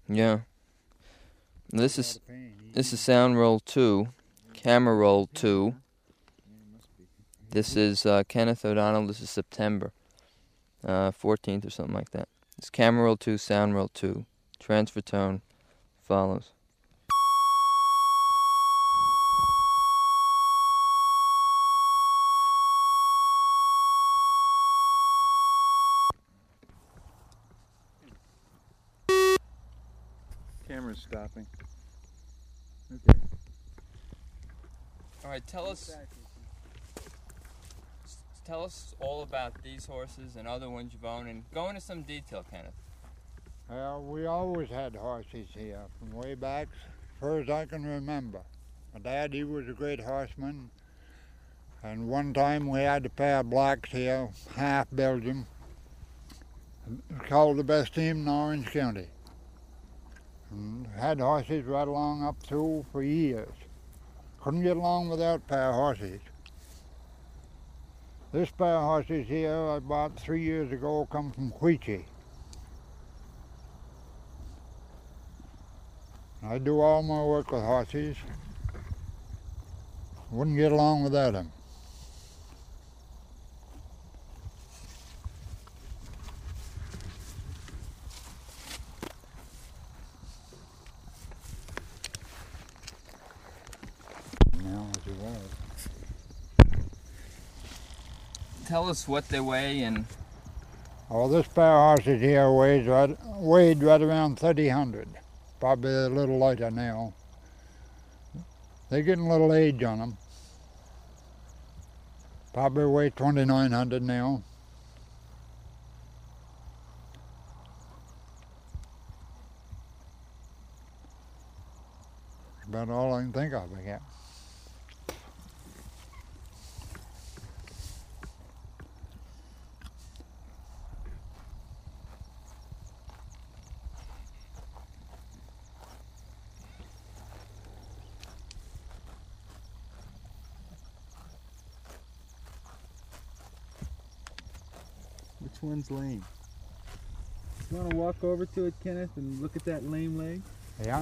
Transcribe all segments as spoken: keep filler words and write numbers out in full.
Yeah. This is this is sound roll two, camera roll two. This is uh, Kenneth O'Donnell. This is September uh, fourteenth or something like that. It's camera roll two, sound roll two. Transfer tone follows. Camera's stopping. Okay. All right, tell us tell us all about these horses and other ones you've owned, and go into some detail, Kenneth. Well, we always had horses here from way back, as far as I can remember. My dad, he was a great horseman, and one time we had a pair of blacks here, half Belgium. It was called the best team in Orange County. And had horses right along up through for years. Couldn't get along without a pair of horses. This pair of horses here I bought three years ago come from Queechee. I do all my work with horses. Wouldn't get along without them. Now as you will. Tell us what they weigh and. Oh, this pair of horses here weighs right, weighed right around thirty hundred. Probably a little lighter now. They're getting a little age on them. Probably weigh twenty-nine hundred now. About all I can think of, I guess. Which one's lame? You want to walk over to it, Kenneth, and look at that lame leg? Yeah.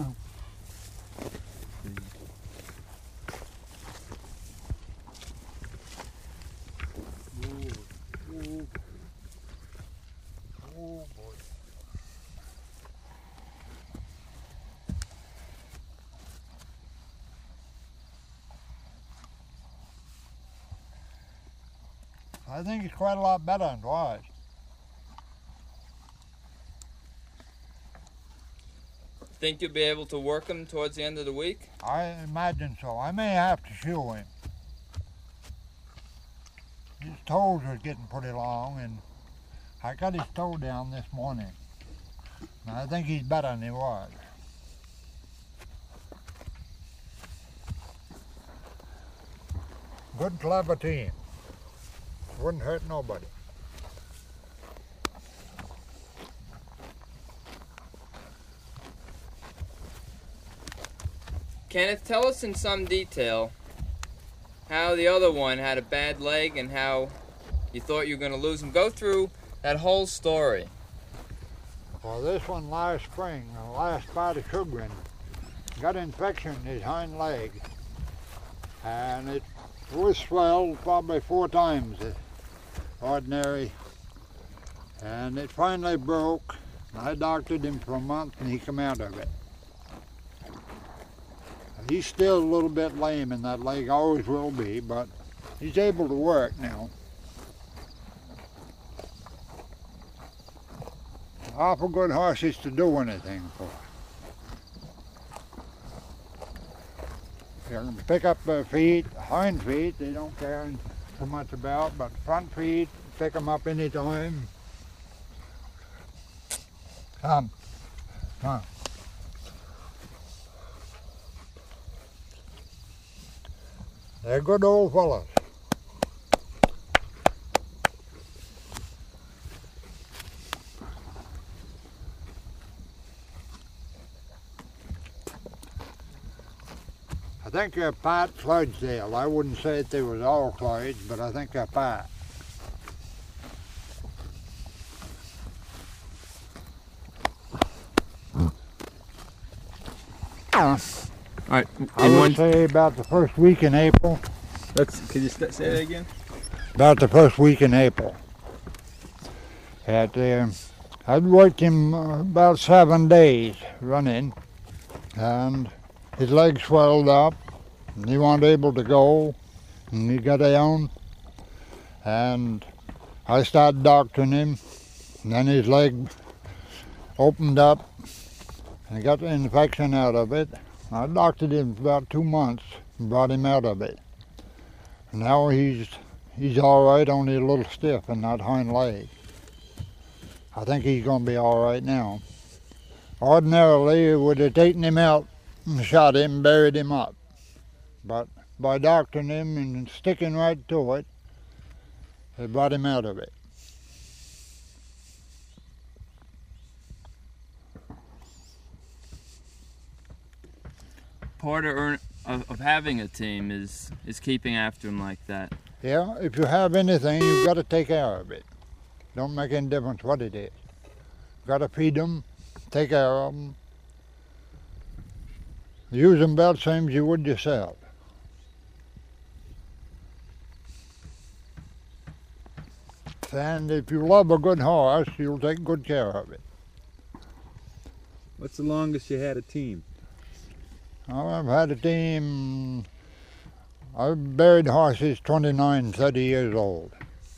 Oh boy. I think it's quite a lot better than it was. Think you'll be able to work him towards the end of the week? I imagine so. I may have to shoe him. His toes are getting pretty long, and I got his toe down this morning. And I think he's better than he was. Good, clever team. Wouldn't hurt nobody. Kenneth, tell us in some detail how the other one had a bad leg and how you thought you were going to lose him. Go through that whole story. Well, this one last spring, the last spot of sugaring, got infection in his hind leg, and it was swelled probably four times the ordinary, and it finally broke. I doctored him for a month and he came out of it. He's still a little bit lame in that leg, always will be, but he's able to work now. Awful good horses to do anything for. You can pick up their feet, hind feet, they don't care so much about, but front feet, pick them up any time. Come, come. They're good old fellows. I think they're part Clydesdale. I wouldn't say that they was all Clydes, but I think they're part. All right. I In would one, say about the first week in April. Let's. Could you st- say that again? About the first week in April. At, uh, I'd worked him uh, about seven days running, and his legs swelled up, and he wasn't able to go, and he got down, and I started doctoring him, and then his leg opened up, and he got the infection out of it. I doctored him for about two months and brought him out of it. Now he's he's all right, only a little stiff in that hind leg. I think he's going to be all right now. Ordinarily, it would have taken him out and shot him, buried him up. But by doctoring him and sticking right to it, they brought him out of it. part of, earn, of of having a team is is keeping after them like that. Yeah, if you have anything, you've got to take care of it. Don't make any difference what it is. Got to feed them, take care of them. Use them about the same as you would yourself. And if you love a good horse, you'll take good care of it. What's the longest you had a team? Oh, I've had a team, I've buried horses twenty-nine, thirty years old.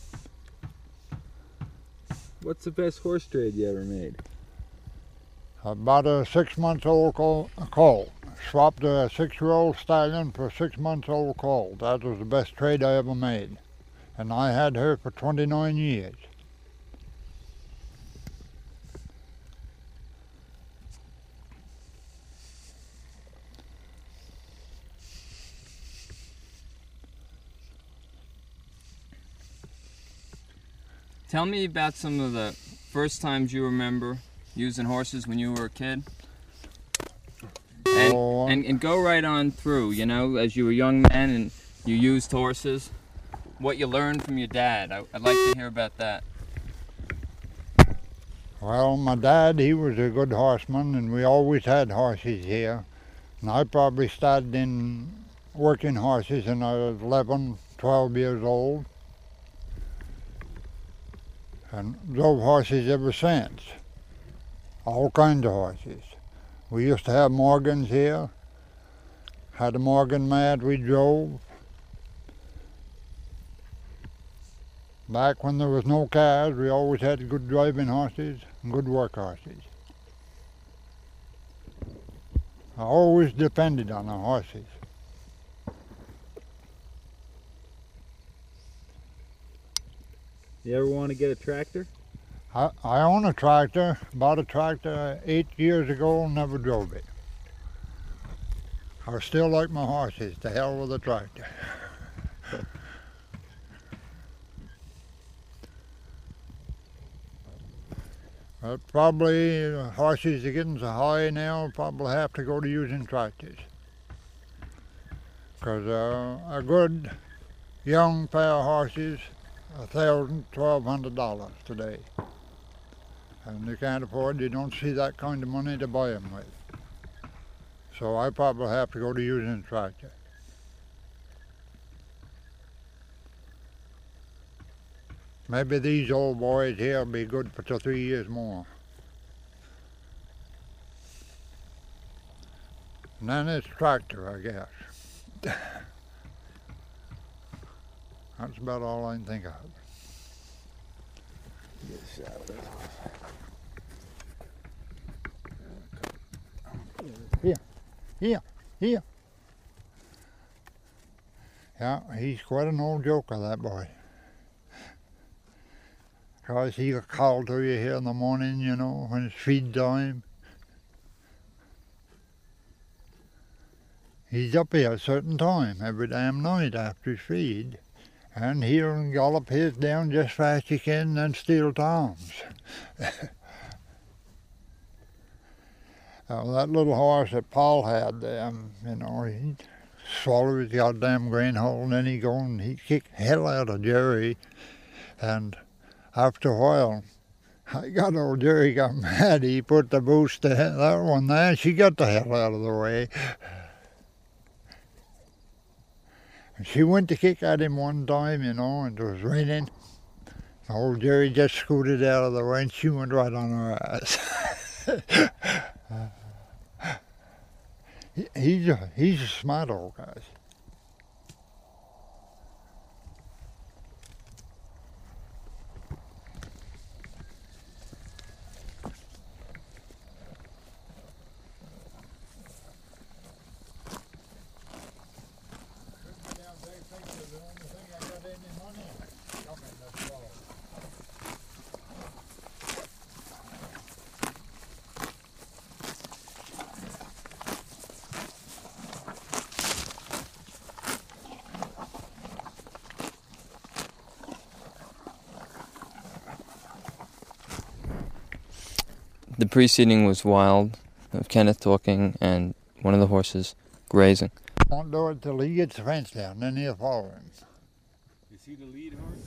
What's the best horse trade you ever made? I bought a six-month-old colt, colt, swapped a six-year-old stallion for a six-month-old colt. That was the best trade I ever made. And I had her for twenty-nine years. Tell me about some of the first times you remember using horses when you were a kid. And, Oh, and, and go right on through, you know, as you were a young man and you used horses. What you learned from your dad. I, I'd like to hear about that. Well, my dad, he was a good horseman, and we always had horses here. And I probably started in working horses when I was eleven, twelve years old. And drove horses ever since. All kinds of horses. We used to have Morgans here. Had a Morgan mare we drove. Back when there was no cars, we always had good driving horses and good work horses. I always depended on the horses. You ever want to get a tractor? I, I own a tractor, bought a tractor eight years ago and never drove it. I still like my horses, to hell with a tractor. But probably uh, horses are getting so high now, probably have to go to using tractors. Because uh, a good young pair of horses, a thousand, twelve hundred dollars today. And you can't afford, you don't see that kind of money to buy them with. So I probably have to go to using a tractor. Maybe these old boys here will be good for two, three years more. And then it's tractor, I guess. That's about all I can think of. Here, here, here. Yeah, he's quite an old joker, that boy. Because he'll call to you here in the morning, you know, when it's feed time. He's up here at a certain time every damn night after his feed. And he'll gallop his down just fast as he can and then steal Tom's. uh, that little horse that Paul had, um, you know, he'd swallow his goddamn grain hole and then he'd go and he'd kick hell out of Jerry. And after a while, I got old Jerry got mad. He put the boost to that one there. She got the hell out of the way. She went to kick at him one time, you know, and it was raining. Old Jerry just scooted out of the way and she went right on her ass. he, he's, a, he's a smart old guy. The preceding was wild, of Kenneth talking and one of the horses grazing. Won't do it till he gets the fence down, then he'll follow him. Is he the lead horse?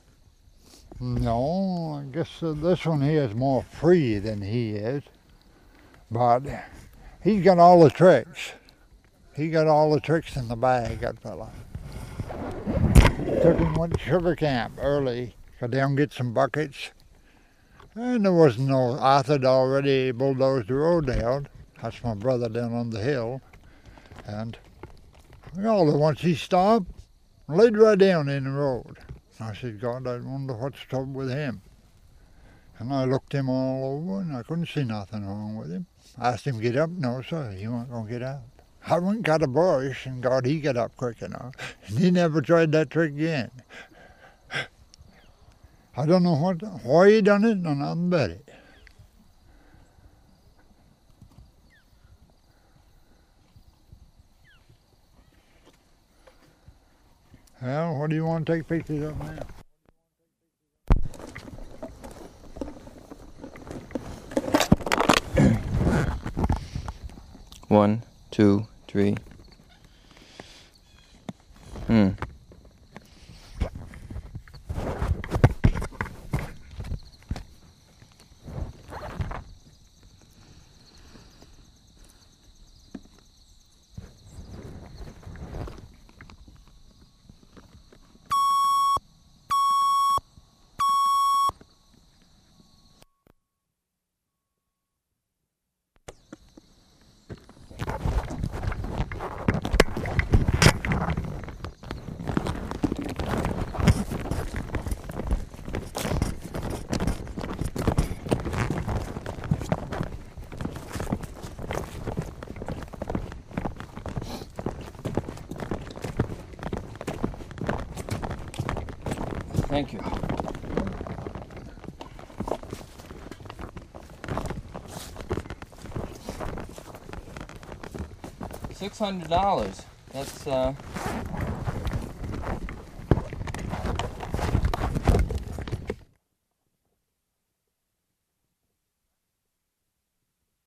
No, I guess uh, this one here is more free than he is. But he's got all the tricks. He got all the tricks in the bag, that fella. Took him went to sugar camp early, go down and get some buckets. And there wasn't no, Arthur had already bulldozed the road out. That's my brother down on the hill. And all at once he stopped, laid right down in the road. I said, God, I wonder what's the trouble with him. And I looked him all over and I couldn't see nothing wrong with him. I asked him to get up. No, sir, he wasn't going to get up. I went and got a bush and God, he got up quick enough. And he never tried that trick again. I don't know what, why he done it, no nothing but it. Well, what do you want to take pictures of now? One, two, three. Hmm. Thank you. Six hundred dollars. That's uh